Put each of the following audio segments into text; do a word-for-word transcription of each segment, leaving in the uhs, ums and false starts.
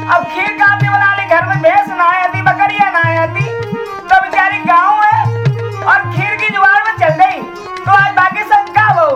अब खीर काफी बना ली, घर में भैंस ना आती, बकरियां ना आती, तो बेचारी गाँव है और खीर की जुगाड़ में चल गई। तो आज बाकी सब का वो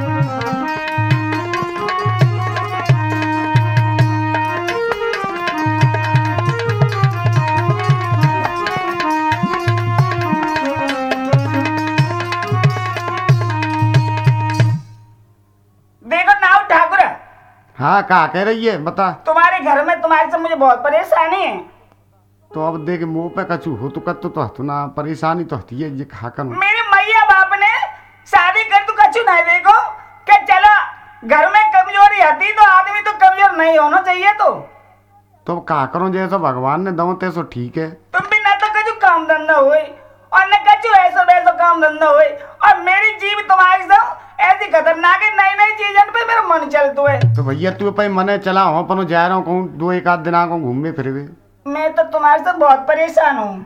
हाँ कहा कह रही है बता। तुम्हारे घर में तुम्हारे से मुझे बहुत परेशानी है। तो अब देख मुंह पे कछु हो तो कत तो हतु ना परेशानी तो हती है ये खा कर। मेरे मैया बाप ने शादी कर तो कछु नहीं देखो कि चलो घर में कमजोरी आती तो आदमी तो कमजोर नहीं होना चाहिए। तो तो कहा करो जैसा भगवान ने दो ते सो ठीक है। तुम भी ना तो कछु काम धंधा हुए और न कछु ऐसा वैसा काम धंधा हुए और मेरी जीव तुम्हारी से ऐसी खतरनाक है, नई नई चीजन पे मेरा मन चलता है। तो भैया तू पे मने चला हो अपन जा रहा हूँ कहूँ दो एक आध दिन को घूमे फिर। मैं तो तुम्हारे से बहुत परेशान हूँ।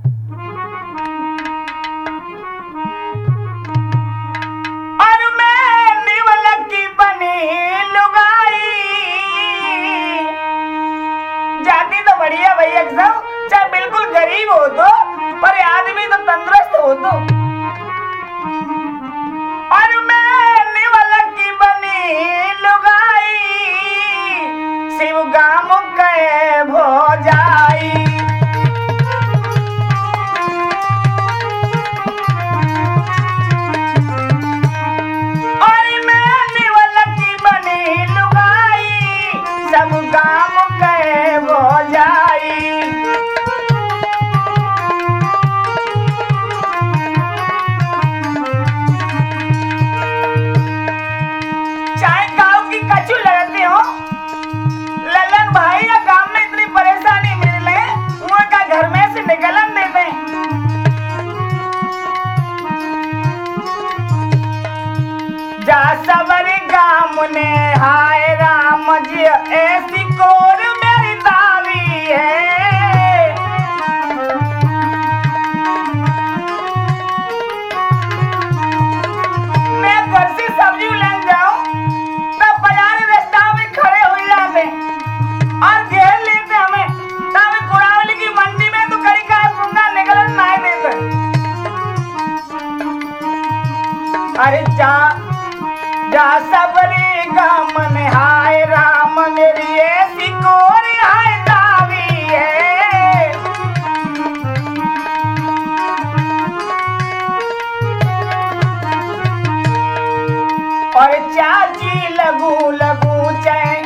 और मैं निवलक की बनी लुगाई जाती तो बढ़िया भैया सब, चाहे बिल्कुल गरीब हो तो पर आदमी तो तंदुरुस्त हो तो। और मैं निवलक की बनी लुगाई शिव गाम के भो जाई। और मैं निवलक की बनी लुगाई सब गाम के भो जाई। चाहे गाँव की कचू लड़ते हो ललन भाई या गांव में इतनी परेशानी मिले उनका घर में से निकलन देते हैं। जा सवरी गाम ने हाय राम जी ऐसी कोर मेरी दावी है। मैं घर से सब्जी लेने जाऊं तब बाजार रास्ता में खड़े हो जाते और घेर लेते हमें, तब कुड़ावली की मंडी में तो कड़ी का पुंगा निकलन नहीं देते। अरे जा जा सबरी गाम में हाय राम मेरी ऐसी कोरी हाय दावी है। और चाची लगू लगू चाहे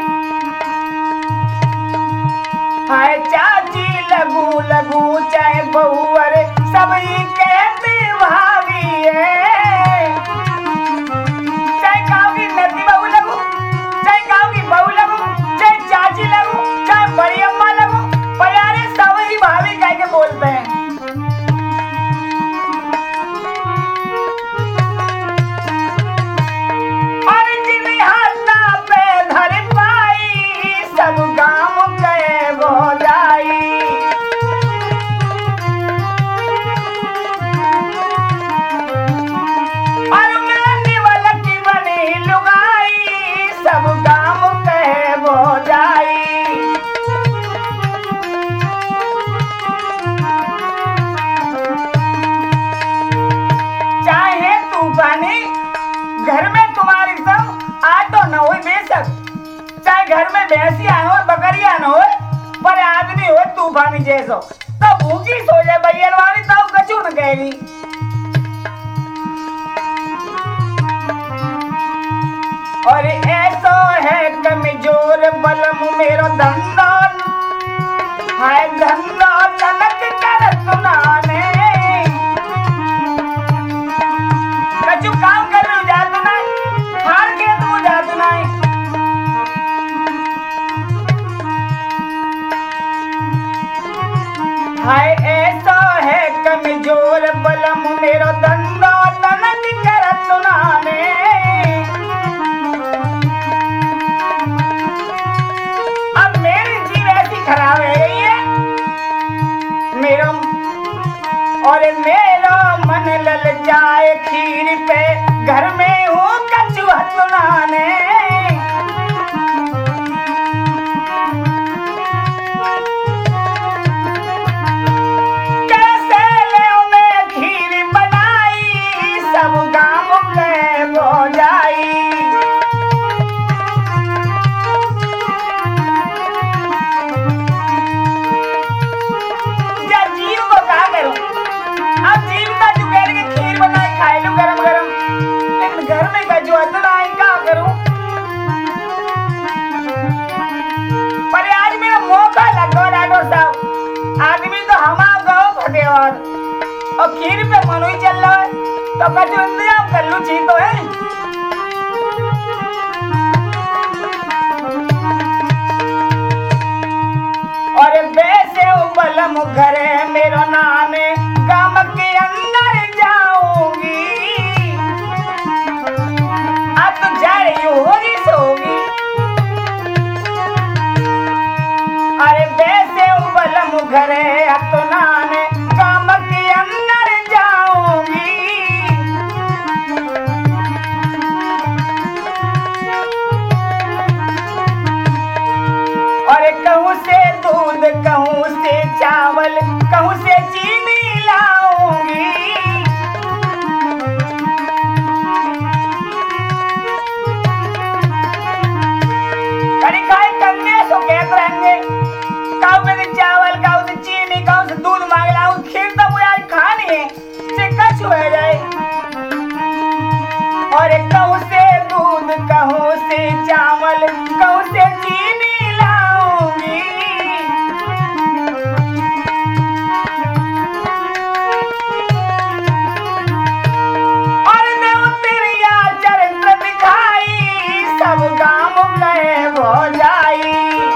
हाय चाची लगू लगू चाहे बहुअर सभी कहते भाभी है। चाहे गाँव की नदी बहू लगू, चाहे गाँव की बहू लगू, चाहे चाची लगू, चाहे बड़ी अम्मा लगू, प्यारे सभी भाभी कह के बोलते हैं। और जिन्हें हाथा पे धर पाई सब गाँव के भो जाई। और मैं निवलक की बनी लुगाई सब गाँव के भो जाई। चाहे तूफानी घर में तुम्हारी सब आटो न हो बेशक, चाहे घर में भैंसिया न हो बकरिया न हो पर आदमी हो तूफानी जैसो तो भूखी सो जाए भैया वाली तो कचू न कहेगी। और ऐसो है कमजोर बलम मेरो धंधा हाय धंधा तलक कर सुनाने। कचू काम कर रही जातु नहीं हार के तू जातु नहीं। हाय ऐसा है कमजोर बलम मेरो धंधा तलक कर सुनाने। अब मेरी और खीर पे मनो ही चल रहा है तो कछु इंतजाम कर लू छी तो है। और वैसे बलम घरे मेरो नाम गाम के अंदर जाऊंगी अब तो जा रही होगी सोगी। अरे वैसे बलम घरे अब तो नाम गाम के अंदर जाऊंगी। और कहूँ से दूध कहूँ से चावल कहूँ से चीनी लाऊंगी। कड़ी खाए कंगे सो कहते रहेंगे कहूँ से चावल कहूँ से चीनी कहूँ से दूध मांग लाऊं खीर तो मुझे आज खानी है से कछ हो जाए। और कहूँ से दूध कहूँ से चावल कहूँ से चीनी लाऊंगी। और देव तेरिया चरित्र दिखाई सब गाम गए हो जाई।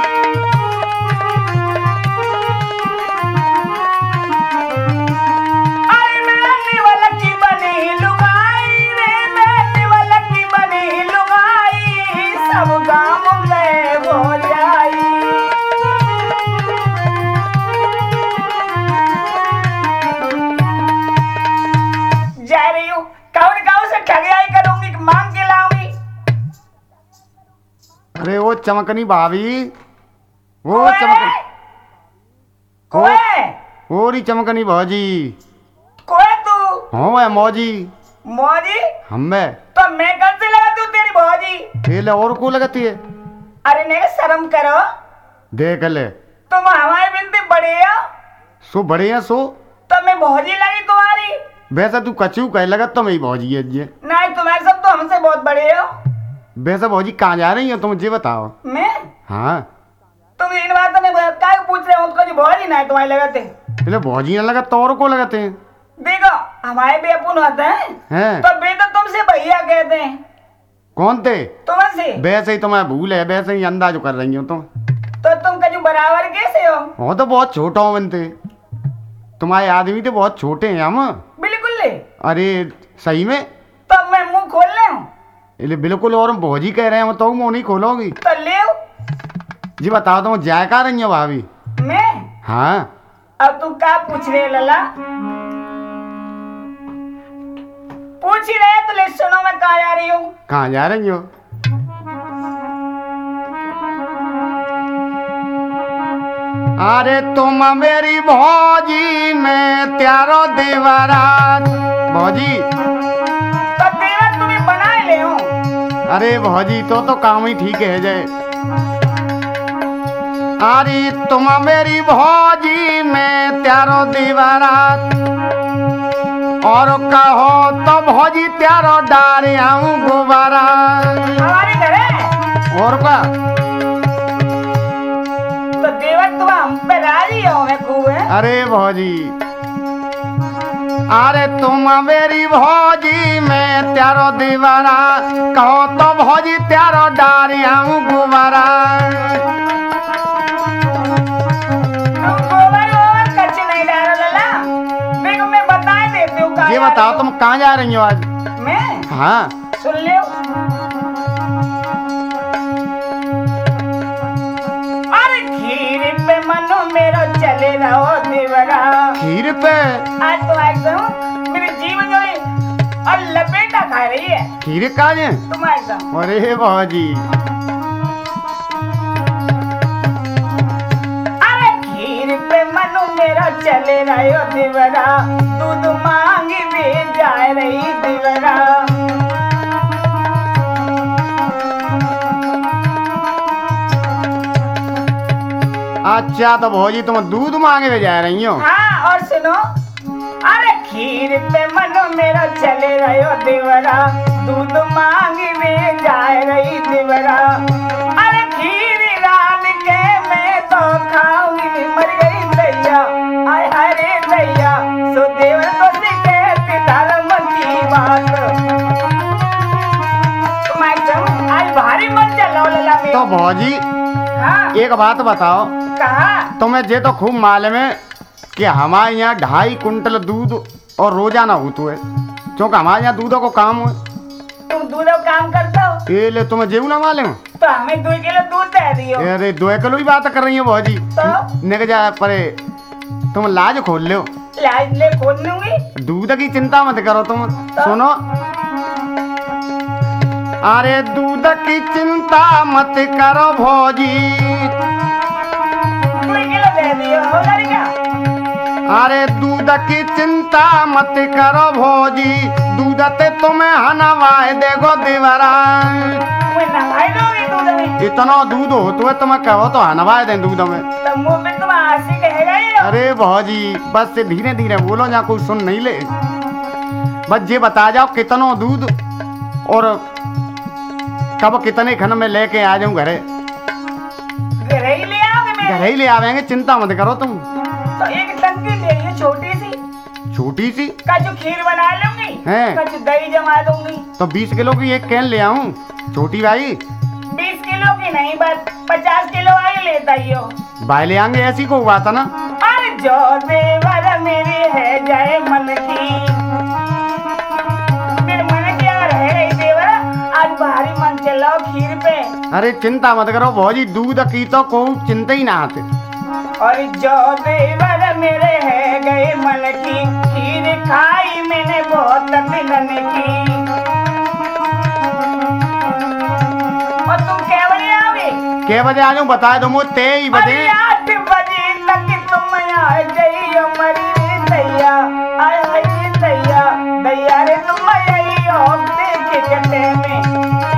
अरे मैं निवल की बनी लुगाई रे मैं निवल की बनी लुगाई सब गाम गए हो जाई। जा रही हूँ कौन गाँव से ठगियाई करूंगी मांग के लाऊंगी। अरे वो चमकनी भाभी वो ओए! चमकनी कोए वो रही चमकनी भौजी कोए तू हो है मौजी मौजी हमें तो मैं कब से लगा तू तेरी भौजी। तेल और को लगती है अरे नहीं शर्म करो देख ले तुम हमारे बिनते बड़े हो सो बड़े हैं सो तो मैं भौजी लगी तुम्हारी। वैसा तू कचू कह लगा तो मेरी भौजी है ये नहीं तुम्हारे सब तो हमसे बहुत बड़े हो। वैसा भौजी कहाँ जा रही हो तुम मुझे बताओ। मैं हाँ तुम इन बातों में क्या पूछ रहे हो उसको जो भौजी ना है तुम्हारे लगाते पहले भौजी ना लगा तो और को लगाते हैं। देखो हमारे बेपुन होते हैं हैं तो बेटा तुमसे भैया कहते हैं कौन थे तुमसे वैसे ही तुम्हें भूल है वैसे ही अंदाज कर रही हो तुम। तो तुम कजू बराबर कैसे हो। वो तो बहुत छोटा हो बनते तुम्हारे आदमी तो बहुत छोटे हैं हम। बिल्कुल ले अरे सही में तो मैं मुंह खोल ले हूँ इले बिल्कुल और हम भौजी कह रहे हैं तो मुँह नहीं खोलोगी। तो ले जी बताओ तुम जाए कहाँ रही हो भाभी। मैं हाँ अब तू क्या पूछ रहे लला पूछ ही रहे तो ले सुनो मैं कहाँ जा रही हूँ। कहाँ जा रही हो। अरे तुम मेरी भौजी में त्यारो देवराज भौजी तो तेरा तुम्हें बनाए ले हूँ। अरे भौजी तो तो काम ही ठीक है जय। अरे तुम मेरी भौजी में त्यारो देवराज और कहो तो भौजी त्यारो डारे आऊं गुबारा। हमारे घर है और का तो देवर तुम हम पे राजी हो मैं खूब है। अरे भौजी अरे तुम मेरी भौजी में त्यारो दीवारा कहो तो भौजी त्यारो डारी आऊं गुबारा। तुम गोबर गोबर कच्चे नहीं डालो लला देखो मैं बताए देती हूँ कहाँ ये जा बताओ रही तुम कहाँ जा रही हो आज। हूँ। मैं हाँ सुन ले अरे खीर पे मनो मेरा चले रहो देवरा। खीर पे आज तो एकदम मेरे जीवन जो है और लपेटा खा रही है खीर कहाँ है। तुम एकदम। अरे भौजी अरे खीर पे मनु मेरा चले रहो देवरा दूध मांगी भी जाए रही देवरा। अच्छा तो भौजी तुम दूध मांगे हुए जा रही हो। हाँ और सुनो अरे खीर पे मनु मेरा चले रहो देवरा दूध मांगी भी जाए रही देवरा। अरे खीर रात के मैं तो खाऊंगी मर गई दैया आय हरे दैया सो देवर तो भौजी हाँ एक बात बताओ, कहा तुम्हें जे तो खूब मालूम है कि हमारे यहाँ ढाई कुंटल दूध और रोजाना होता है, क्योंकि हमारे यहाँ दूधों को काम है। तुम दूध का काम करते हो ये ले तुम्हें जेऊ ना मालूम? तो हमें दो किलो दूध दे दियो। अरे दो किलो ही बात कर रही है भौजी। तो निक जा परे, तुम लाज खोल लो, लाज ले खोल लूंगी। दूध की चिंता मत करो तुम। सुनो, अरे दूध की चिंता मत करो भौजी, दो किलो दे दियो, हो जाएगा क्या? अरे दूध की चिंता मत करो भौजी, दूध ते तुम्हें हनवाए देगो देवरा। मैं नहाई दोगी दूध में? इतना दूध हो तो तुम्हें कहो तो हनवाए दे दूध में। तो मुंह में तुम आशी कहेगा ही हो। अरे भौजी बस से धीरे धीरे बोलो, जहाँ कोई सुन नहीं ले। बस ये बता जाओ कितना दूध और कब कितने खन में लेके आ जाऊं घरे। घर ही ले आओगे मेरे? घर ही ले आवेंगे, चिंता मत करो तुम। तो एक टंकी ले आइए छोटी सी, छोटी सी कछु खीर बना लूंगी, हैं? कछु दही जमा दूंगी। तो बीस किलो की एक कैन ले आऊं छोटी भाई। बीस किलो की नहीं, बस पचास किलो आई लेता ही हो। भाई ले आएंगे, ऐसी को बात है ना। अरे जो देवर मेरी है जाए मन की, मेरे मन क्या रहे देवर, आज भारी मन चलाओ खीर पे। अरे चिंता मत करो भौजी, दूध की तो कोई चिंता ही ना आते। और जो देवर मेरे है गए मन की, खीर खाई मैंने बहुत दिलन की। और तुम क्या बजे आओगे? के बजे आ जाऊं बता दो मुझे, ते ही बजे। अरे आठ बजे तक तुम आ जाइयो मरी दैया, आय हाय दैया, दैया रे तुम आइयो देख चटे में।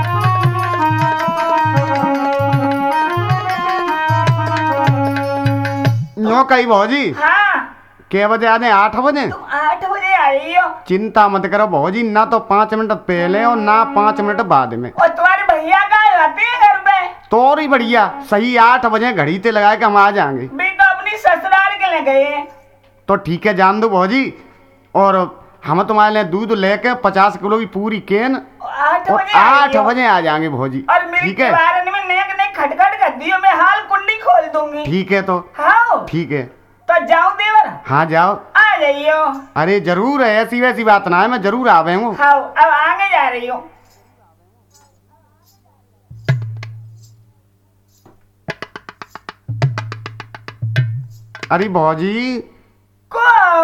नो कही भौजी, हाँ के बजे आ जाए? आठ बजे। तुम आठ बजे आइयो। चिंता मत करो भौजी, ना तो पाँच मिनट पहले और ना पाँच मिनट बाद में। और तुम्हारे भैया कहाँ आते हैं घर पे? तो और ही बढ़िया, सही आठ बजे घड़ी ते लगाए के हम आ जाएंगे। भी तो अपनी ससुराल के ले गए हैं। तो ठीक है, जान दो भौजी, और हम तुम्हारे लिए दूध लेके पचास किलो की पूरी केन आठ और बजे आठ आइयो। बजे आ जाएंगे भौजी। और मेरी ठीक है, दीवार में नेक नेक खटखट कर दियो, मैं हाल कुंडी खोल दूंगी। ठीक है तो हाँ ठीक है। तो जाऊं देवर? हाँ जाओ। आ जाइयो। अरे जरूर है, ऐसी वैसी बात ना है, मैं जरूर आवे हूँ। हाँ अब आगे जा रही हूँ। अरे भौजी को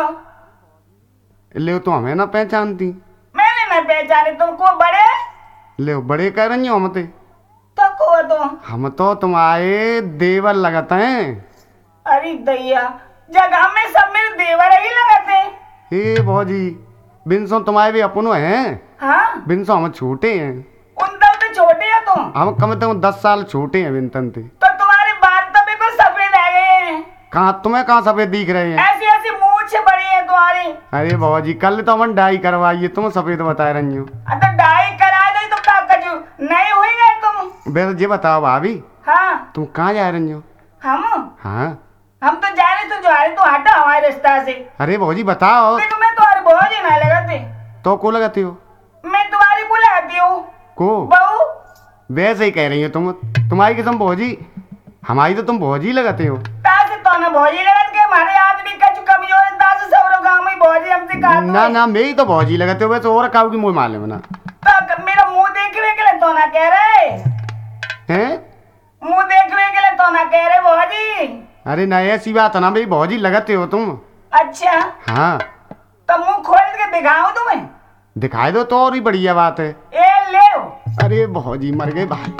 ले तो हमें ना पहचानती। मैंने न पहचाने तुमको बड़े, ले बड़े कह रही हो हम ते। तो को तो हम तो तुम्हारे देवर लगते हैं। अरे दैया, जगह में सब मेरे देवर ही लगाते। हे भौजी, बिनसो तुम्हारे भी अपनो हैं, हाँ बिनसो हम छोटे हैं। उन तब तो छोटे हो तुम। हम कम से कम दस साल छोटे हैं बिनतन ते। तो तुम्हारे बाल तो बिल्कुल सफेद आ गए हैं। कहाँ तुम्हें कहाँ सफेद दिख रहे हैं? ऐसी ऐसी मूछ बड़ी है तुम्हारी। अरे भौजी कल तो हम डाई करवाइए, तुम सफेद बता रही हो। तो डाई करा दे तो क्या कजू नहीं हुई गए तुम? वैसे ये बताओ भाभी, हाँ तुम कहाँ जा रही हो? हम हाँ हम तो जा रहे, तो जा रहे, तो हटा हमारे रास्ता से। अरे भौजी बताओ। देखो मैं तुम्हारी बहुत ही ना लगाती। तो को लगाती हो? मैं तुम्हारी बुलाती हूँ को बहू। वैसे ही कह रही हो तुम, तुम्हारी कसम भौजी, हमारी तो तुम भौजी लगाते हो। तासे तो ना भौजी लगत के हमारे आदमी का जो कमजोर है, तासे सब गांव में भौजी हमसे कहा ना ना मेरी तो भौजी लगाते हो, वैसे और काऊ की मुँह मालूम ना। तो मेरा मुंह देखने के लिए तो ना कह रहे हैं? मुंह देखने के लिए तो ना कह रहे भौजी। अरे ना ऐसी बात है ना भाई, भौजी लगाते हो तुम। अच्छा हाँ तो मुंह खोल के दिखाऊं तुम्हें? दिखाई दो तो और ही बढ़िया बात है। ए ले। अरे भौजी मर गए भाई।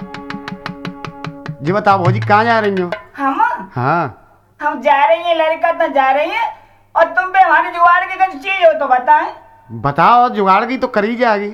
जी बताओ भौजी कहाँ जा रही हो? हम हाँ हम जा रही है, लड़का तो जा रही है, और तुम पे हमारे जुगाड़ की कुछ चीज हो तो बताएं। बताओ, जुगाड़ की तो करी जाएगी।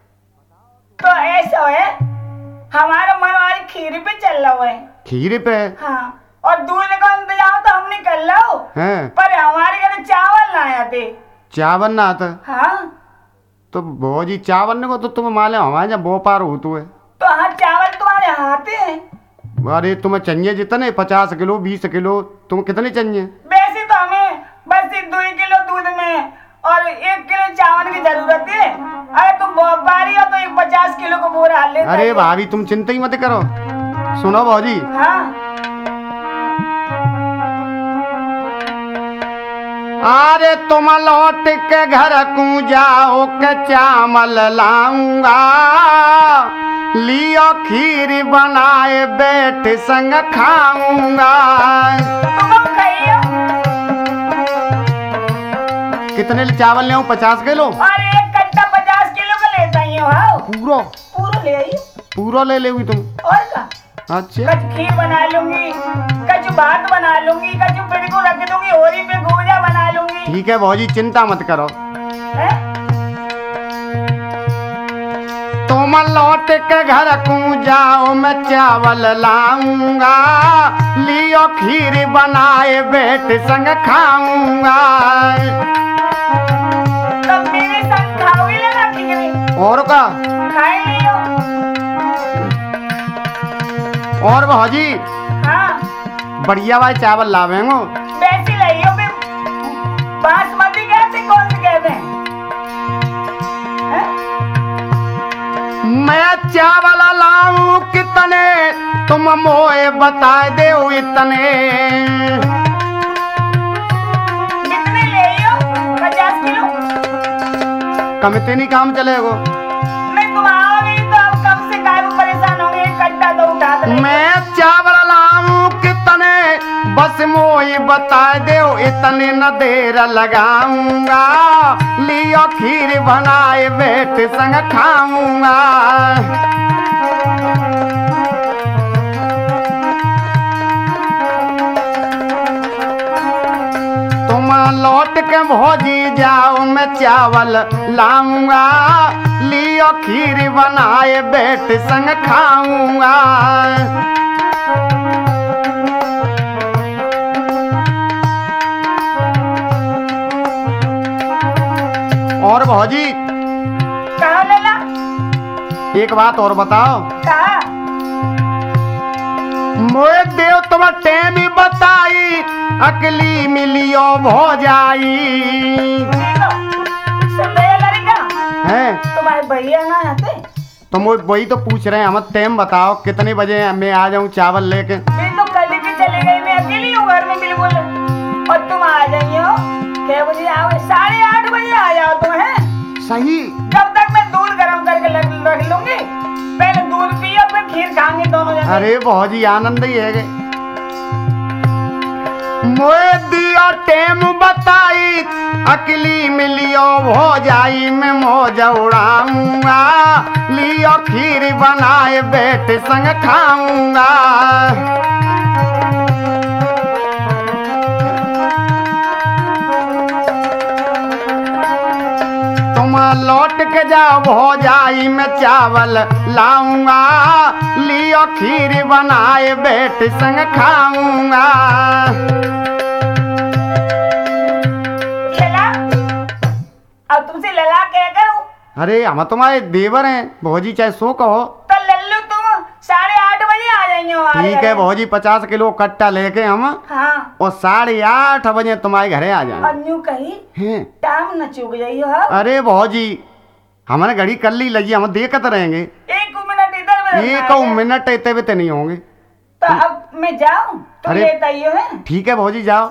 तो ऐसा है, हमारा मन वाली खीर पे चल रहा है। खीर पे? हाँ, और दूध का इंतजाम तो हम नहीं कर लो, हैं? पर हमारे घर चावल ना आते। चावल ना आता? हाँ तो भौजी चावल को तो तुम्हें मालूम हमारे यहाँ बोपार होते है। तो हाँ चावल तुम्हारे हाथे हैं। अरे तुम्हें चाहिए जितने, पचास किलो बीस किलो, तुम कितने चाहिए? वैसे तो हमें बस दो किलो दूध में और एक किलो चावल की जरूरत है। अरे तुम व्यापारी हो तो एक पचास किलो को बोरा हाल लेता अरे है। भाभी तुम चिंता ही मत करो, सुनो भौजी, हाँ अरे तुम लौट के घर को जाओ के चावल लाऊंगा, लियो खीर बनाए बैठ संग खाऊंगा। तुम खाइयो। कितने चावल ले आऊं? पचास किलो? अरे एक कट्टा पचास किलो का लेता ही हो। हाँ पूरा पूरा ले आई। पूरा ले लेगी तुम? और का अच्छा, कच खीर बना लूंगी, कचू भात बना लूंगी, कचू पेड़ को रख दूंगी, होरी पे गोजा बना लूंगी। ठीक है भौजी, चिंता मत करो। है? तुम लौट के घर को जाओ मैं चावल लाऊंगा, लियो खीर बनाए बैठ संग खाऊंगा। तब मेरे संग खाओगी लेना खीर? और का? खाए लियो। और भौजी हाँ बढ़िया भाई चावल लावेंगो। वैसी लाइयो फिर। बासमती कहते कौन से कहते हैं? है? मैं चावल लाऊं कितने तुम मोए बता दे इतने। कितने ले आइयो? पचास किलो? कम इतनी काम चलेगो? नहीं तुम आओगे तो अब कम से काय वो परेशान होंगे। एक कट्टा तो उठा दो। मैं चावल लाऊं कितने बस मोई बता दे इतने न देर लगाऊंगा, लियो खीर बनाए बैठ संग खाऊंगा। तुम लौट के भौजी जाओ मैं चावल लाऊंगा, लियो खीर बनाए बैठ संग खाऊंगा। और भौजी कहाँ लेला? एक बात और बताओ, कहाँ? मोए देव तुम टेम बताई अकली मिलियो भौजाई। देखो संदेह करेगा है तुम्हारे भैया ना आते? तो मोए वही तो पूछ रहे हैं, हम टाइम बताओ कितने बजे मैं आ जाऊं चावल लेके। मैं तो कल की चले गई, मैं अकेली हूँ घर में बिल्कुल। और तुम आ जाइयो क्या बजे आओ? साढ़े आठ बजे आ जाओ तुम। है सही? जब तक मैं दूध गर्म करके लग- रख लूंगी। पहले दूध पियो फिर खीर खाएंगे दोनों जने। अरे भौजी आनंद ही है। मोए दिया टेम बताई अकली मिलियो भौजाई में मौज उड़ाऊंगा, लियो खीर बनाए बैठ संग खाऊंगा। तुम लौट के जाओ भौजाई में चावल लाऊंगा, लियो खीर बनाए बैठ संग खाऊंगा। लला अब तुमसे लला क्या करूं? अरे हम तुम्हारे देवर हैं भौजी, चाहे सो कहो। तो लल्लू तुम साढ़े आठ बजे आ जाइयो हमारे ठीक है घरे। भौजी, पचास किलो कट्टा लेके हम हाँ और साढ़े आठ बजे तुम्हारे घरे आ जाएंगे। अन्यू कही हैं? टाइम न चूक जाइयो। हाँ अरे भौजी हमारे घड़ी कर ली लगी, हम देखते रहेंगे। एक मिनट इधर में एक रखना है। मिनट इतने भी तो नहीं होंगे। तो अब मैं जाऊं तुम अरे- लेता आइयो। है ठीक है भौजी जाओ।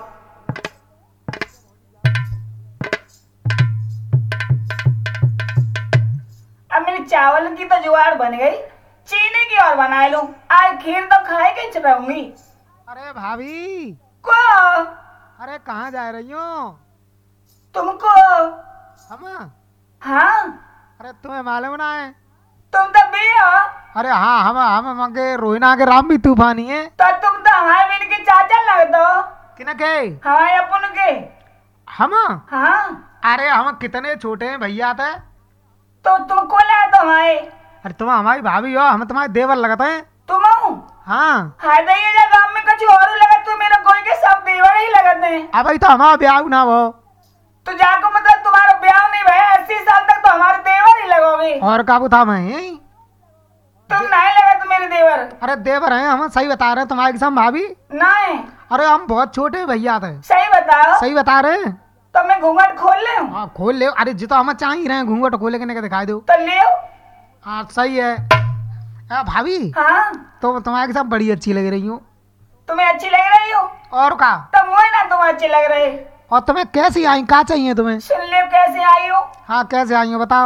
अब मेरे चावल की तो जुगाड़ बन गई, चीनी की और बना लूं। आज खीर तो खाए के रहूंगी। अरे भाभी, को अरे कहाँ जा रही हो? तुमको? हम? हाँ अरे तुम्हें मालूम ना है? तुम तो भी हो। अरे हाँ, हम हम मंगे रोहिना के राम भी तूफानी है। तो तुम तो हमारे मिल के चाचा लगते हो। किन के? हमारे अपन के। हम? हाँ अरे हम कितने छोटे हैं भैया थे। तो तुमको लाए तो हमारे। अरे तुम हमारी भाभी हो, हम तुम्हारे देवर लगते हैं। तुम हाँ। हाय दइए जा गांव में कुछ और लगा, तो मेरा कोई के सब देवर ही लगते हैं। अब भाई तो हमारा ब्याह ना हो। तो जाको मतलब तुम्हारा ब्याह नहीं भया, अस्सी साल तक तो हमारे देवर ही लगोगे। और काबू था मैं? तुम नहीं लगा तो मेरे देवर अरे देवर हैं हम, सही बता रहे हैं तुम्हारे संग भाभी। नहीं। अरे हम बहुत छोटे भैया थे। सही बताओ। सही बता रहे हैं। तो मैं घूंघट खोल ले। हाँ खोल ले। अरे जितना हम चाह ही रहे हैं घूंघट खोले के नहीं दिखाई दो। तो ले। हाँ सही है। हाँ भाभी हाँ तो तुम्हारे सब बड़ी अच्छी लग रही हूँ। तुम्हें अच्छी लग रही हो और का तो मुझे ना तुम अच्छी लग रहे। और तुम्हें कैसी आई, क्या चाहिए तुम्हें? सुन ले कैसे आई हो। हाँ कैसे आई हो बताओ।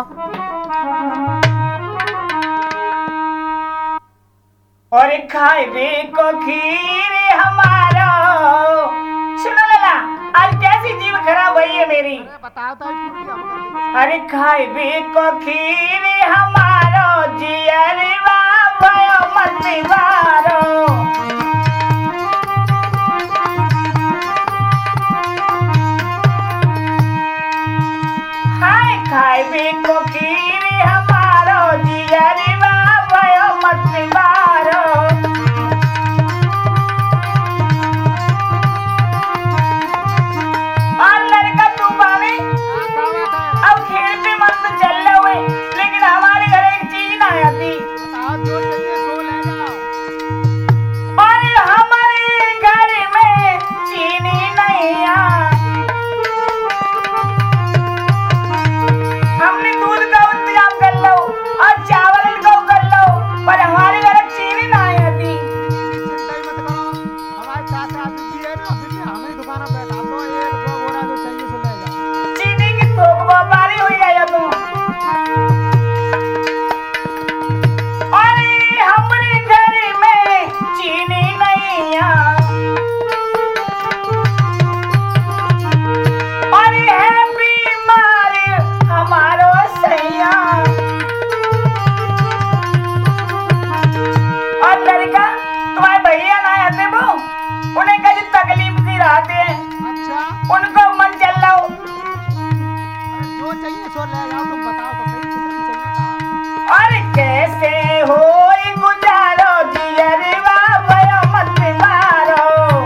और खाए बे को खीर हमारा। सुनो लला आज कैसी जीव खराब हुई है मेरी। बताओ तो पूरी हम कर लेंगे। अरे खाए बे को खीर हमारो जियरवा भयो मतिवारो। हाय खाए बे को खीर हमारो जियरवा भयो मतिवारो। और लड़का तू बावे हाँ, क्या बात है? अब खेल पे मन तो चल रहे हुए लेकिन हमारे घर एक चीज ना आती। बताओ जो चाहिए सो ले जाओ। और हमारे घर में चीनी नहीं आ। हमने दूध का इंतजाम कर लो और चावल का कर लो पर हमारे घर चीनी ना आती। चिंता ही मत करो, हमारे चाचा आदमी है ना, फिर हमें दुकान पर बैठा दो, एक दो बोरा जो चाहिए सो ले जाओ। चीनी की थोक व्यापारी हो गया तुम। और हमारे घर में चीनी नहीं आ। और है बीमार हमारो सैया। और लड़का तुम्हारे भैया ना आते वो उन्हें कभी तकलीफ सी रहते हैं अच्छा उनको मन चल रहा हो। अरे जो चाहिए सो ले जाओ, तुम बताओ तो सही कितनी चाहिए बताओ। और कैसे हो गुजारो जियरवा भयो मत मारो।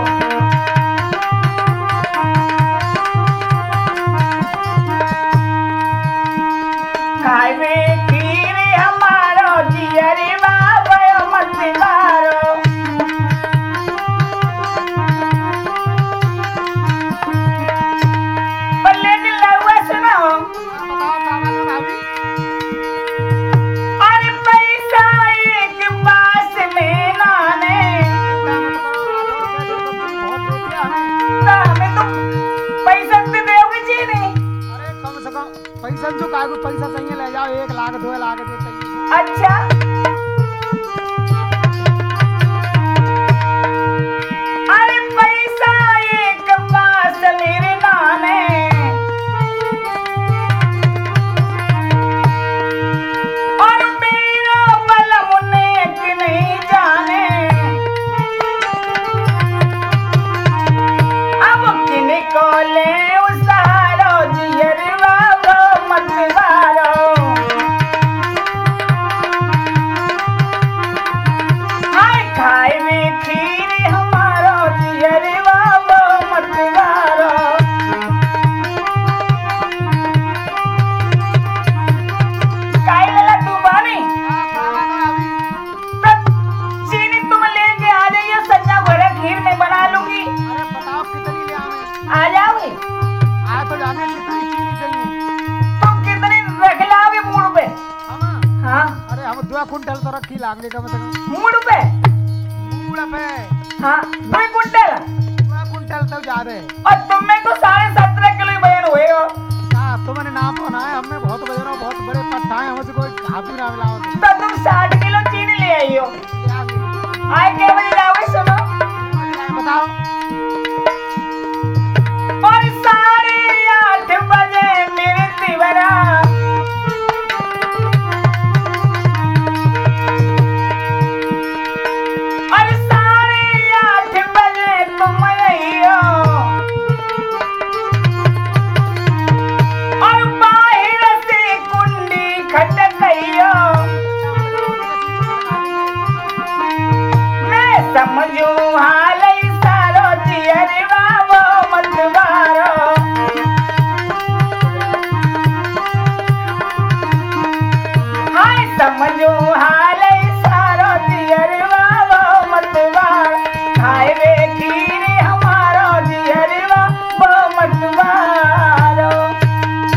खाए खीर हमारो जियरवा भयो मत मारो। पर लेकिन लहुआ सुनो हाँ, बताओ क्या बात है भाभी? और पैसा एक पास में नाने। चिंता मत करो, रात हो गई, तुमने बहुत दे दिया हमें। तो हमें तुम पैसा तो दोगे जी नहीं। अरे कम से कम पैसा जो कागज पैसा चाहिए ले जाओ, एक लाख दो लाख जो चाहिए। अच्छा अरे पैसा एक पास मेरे नाने। और मेरा बलम नेक नहीं जाने। अब किन को ले उसारो जियरवा वो मत मारो। हाय खाए में खीर हमारो जियरवा वो मत मारो। काहे लला तू बानी हाँ, क्या बात है भाभी? तब चीनी तुम लेके आ जाइए सन्ना भरा खीर में बना लूंगी। अरे बताओ कितनी ले आवे? आ जाओगे आ तो जाने कितनी चीनी चाहिए। तुम कितनी रख लाओगे मूड पे। हम हाँ अरे हम दो कुंटल तो रखी लांगे कम से कम। मूड पे पूरा पे हाँ दो कुंटल। दो कुंटल तो ज्यादा है। और तुम में तो साढ़े सत्रह किलो ही बयान हुए हो। हाँ तुमने नाम होना है, हमने बहुत बजरो बहुत बड़े पट्टा है, हमसे कोई हाथी ना मिलाओ तो। तो तुम साठ किलो चीनी ले आई हो। क्या भी? आए के बजे जाओगे सुनो। बताओ। और साढ़े आठ बजे मेरे तिवरा। और साढ़े आठ बजे तुम आई हो। और बाहर से कुंडी खटक गई हो। मैं समझू हाल सारो जियरवा वो मत मारो। हाय समझू हाल सारो जियरवा वो मत मारो। खाए वे खीर हमारो जियरवा वो मत मारो।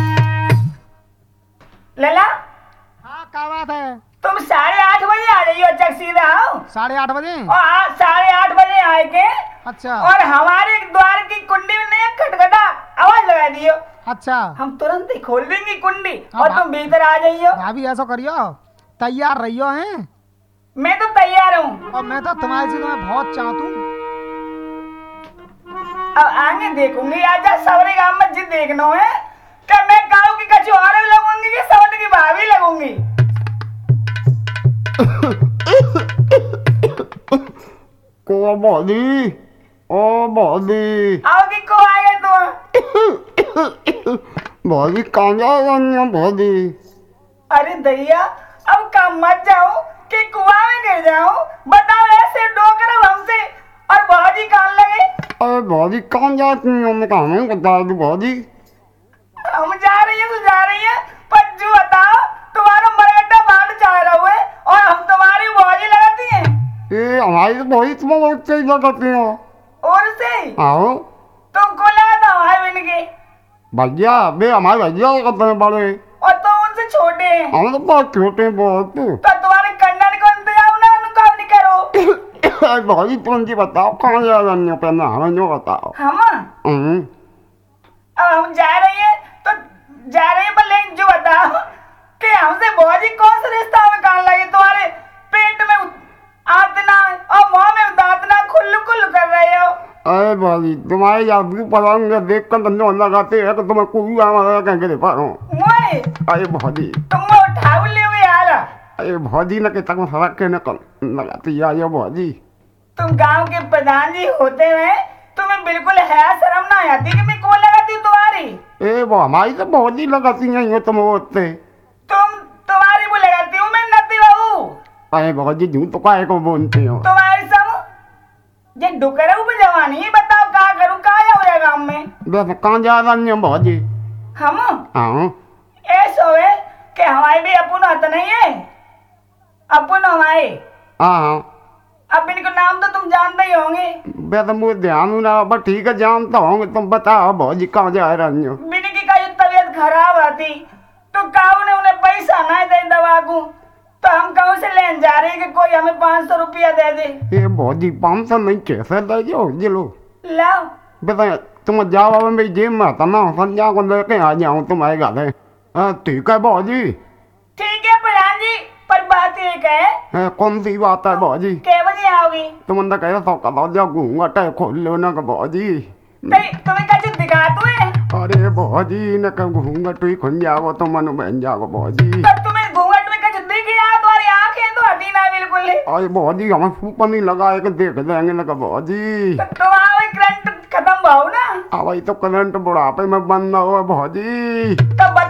लला हाँ क्या बात है? तुम साढ़े आठ बजे आ जाइयो चक सीधा आओ साढ़े आठ बजे। और आ- साढ़े आठ बजे आए के अच्छा और हमारे द्वार की कुंडी में नहीं खटखटा आवाज लगा दियो, अच्छा हम तुरंत ही खोल देंगे कुंडी हाँ, और भा- तुम भीतर आ जाइयो। भाभी ऐसा करियो, तैयार रहियो हैं। मैं तो तैयार हूँ, और मैं तो तुम्हारी चीज में बहुत चाहता हूँ। अब आगे देखूंगी। आजा सवरे गांव में जिद देखना है कि मैं गाँव की कचौरे लगूंगी कि सवट की भाभी लगूंगी। को बॉडी ओ बॉडी आओगी को आए तो बॉडी कहाँ जा रही है बॉडी? अरे दैया अब काम मत जाऊं कि कुआं में गिर जाऊं। बताओ ऐसे डोकर हमसे और बाजी कान लगे। अरे बॉडी कहाँ जाती है? हमने कहा हमें बता दो बॉडी। हम जा रही है तो जा रही है, पर जो बताओ तुम्हारा मरगट्टा बांट चाह रहा है और हम तुम्हारी बाजी लगाती हैं ये हमारी तो बॉडी तुम्हें बहुत सही लगाती हो। और से आओ तुमको लगा था हमारे बिन के भैया बे हमारे भैया लगाते हैं बड़े, और तुम उनसे छोटे हैं हम तो बहुत छोटे हैं बहुत। तो तुम्हारे कंडन को इंतजाम ना उनका नहीं करो। अरे बॉडी तुम जी बताओ कहाँ जा रही हो? पहले हमें जो बताओ। हम हम्म, अब हम जा रही है तो जा रही है, पर लेकिन जो बताओ कि हमसे बाजी कौन सा रिश्ता में कान लगे? तुम्हारे पेट में आतना और मुंह में दांतना खुल्लू खुल्लू कर रहे हो। अरे बॉडी तुम्हारे यादू पलंग देख कर धंधे लगाते हैं कि तुम्हें कोई आवाज कहेंगे दे पा रहा हूँ। मोए अरे बॉडी तुम उठाऊ ले हुए यार। अरे बॉडी न के तक सड़क के न लगाती है ये बॉडी। तुम गांव के प्रधान जी होते हुए तुम्हें बिल्कुल है शर्म ना आती कि मैं कौन लगाती हूँ तुम्हारी? ए वो हमारी तो बॉडी लगाती हैं ये तुम होते। तुम तुम्हारी वो लगाती हूँ मैं नती बहू। अरे बॉडी झूठ तो काहे को बोलते हो? तुम्हारी सब ये डुकरू पे जवानी है, बताओ क्या करूँ कहाँ जाऊँ या गाँव में? बस कहाँ जा रही है बॉडी? हम हाँ ऐसा है कि हमारे भी अपन हाथ नहीं है, अपन हमारे। हाँ हाँ अब इनको नाम तो तुम जानते ही होंगे। बस मुझे ध्यान ना बस ठीक है जानता हूँ। तुम बताओ बॉडी कहाँ जा रही हो? बिनकी का जो तबीयत खराब आती तो काऊ ने उन्हें पैसा ना दे दवा को, तो हम कहूँ से लेन जा रहे हैं कि कोई हमें पाँच सौ रुपया दे दे। ये बॉडी पाँच सौ नहीं कैसे दे जो ये लो। लाओ बस तुम जाओ अब मेरी जेब में था ना संध्या को लेके आ जाऊँ तुम्हारे घर है। हाँ ठीक है बॉडी। ठीक है प्रधान जी, पर बात एक है। हाँ, कौन सी बात है बॉडी? कै बजे आओगी? तुम अंदर कह सौ का दौजा घूंगा टाइ खोल लो ना बॉडी। ते- तुम्हें कुछ दिखा तू है? अरे बॉडी न कब घूंगा तू ही खुल जाओ तो मन बन जाओ बॉडी। तो तुम्हें घूंघट में कुछ दिख गया? तुम्हारी आंखें तो हटी ना बिल्कुल ही। अरे बॉडी हमें फूपा नहीं लगाए के देख देंगे ना बॉडी। तो तुम्हारा करंट खत्म भाव ना, अब तो करंट बुढ़ापे में बंद हो बॉडी। तो